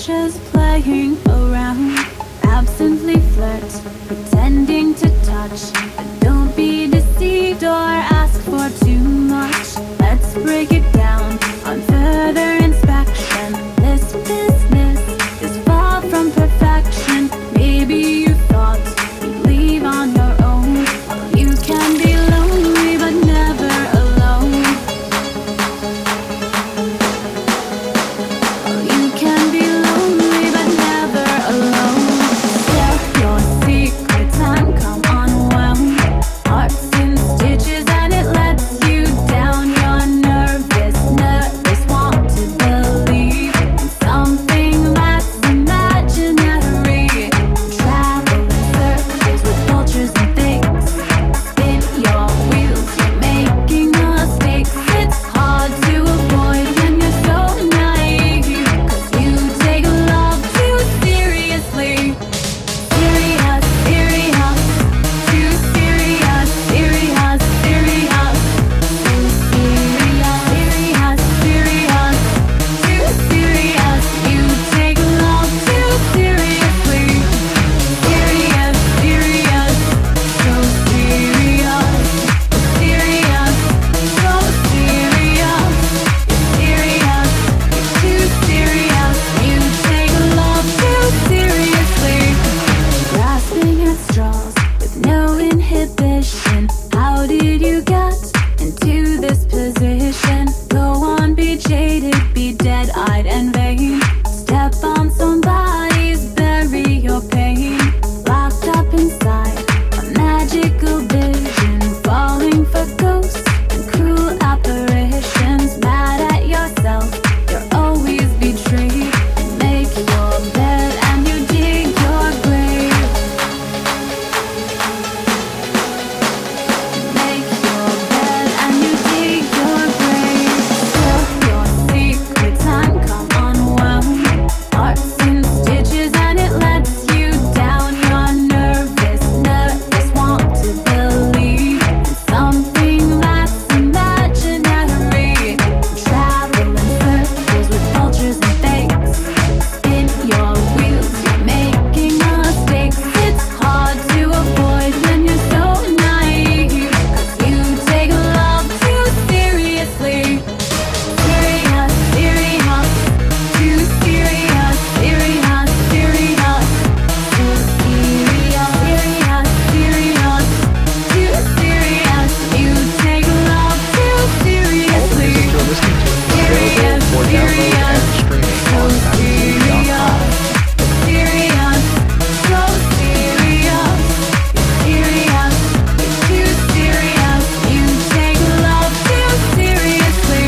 just playing around. Absently flirt, pretending to touch. But don't be deceived or ask for too much. Let's break it down on further inspection. This business is far from perfection. Maybe you thought you'd leave on your own. Well, you can be lonely but never alone. Well, you can be lonely but never alone. Tell your secrets and come unwound. Hearts in stitches and it lets you down. You're nervous, want to believe in something that's imaginary. Travel in circles with vultures and things. Spin your wheels, you're making mistakes. It's hard to avoid when you're so naive. 'Cause you take love too seriously. Serious, serious, too serious, serious, serious. So serious, serious, serious, too serious. You take love too seriously. Serious, serious, so serious, serious, so serious. Serious, too serious. You take love too seriously. Grasping at straws with no inhibition. How did you get into this position? Go on, be jaded, be dead-eyed and vain. Step on somebody's, bury your pain. Locked up inside a magical vision. Falling for ghosts and cruel apparitions. Mad at yourself, you're always betrayed. Make your bed and you dig your grave. Make your bed and you dig your grave. Tell your secrets and come unwound. Hearts in stitches and it lets you down. You're nervous, want to believe in something that's imaginary. Travel in circles with vultures and fakes. Spin your wheels, you're making mistakes. It's hard to avoid when you're so naive. 'Cause you take love too seriously. Serious, serious, too serious, serious, serious. So serious, serious, serious, too serious. You take love too All the seriously. music you're listening to is Serious, available for download and streaming so on Magnaton.com. serious, so serious, serious, too serious. You take love too seriously.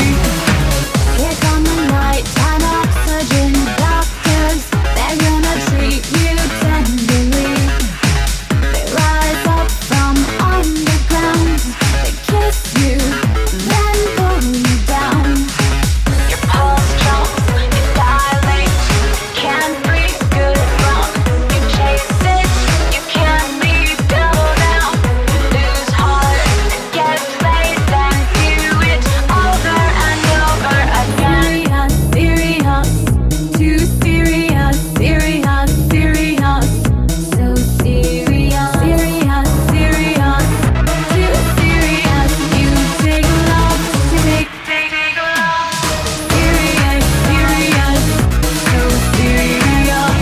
Here come the nighttime oxygen doctors. They're gonna treat you tenderly. They rise up from underground. They kiss you, then pull you down. Your pulse jumps, you dilate, can't breathe good wrong. You chase it, you can't leave, double down. You lose heart and get played, then do it over and over again. Serious, too serious, serious, serious. So serious, serious, serious, too serious. You take love, take love. Serious, serious, so serious,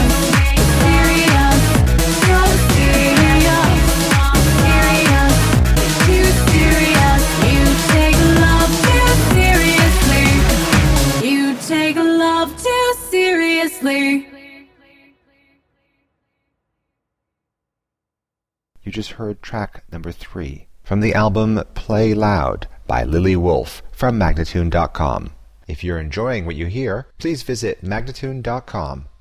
serious, so serious, serious, too serious. You take love too seriously. You take love too seriously. You just heard track number 3 from the album Play Loud by Lily Wolf from Magnaton.com. If you're enjoying what you hear, please visit Magnaton.com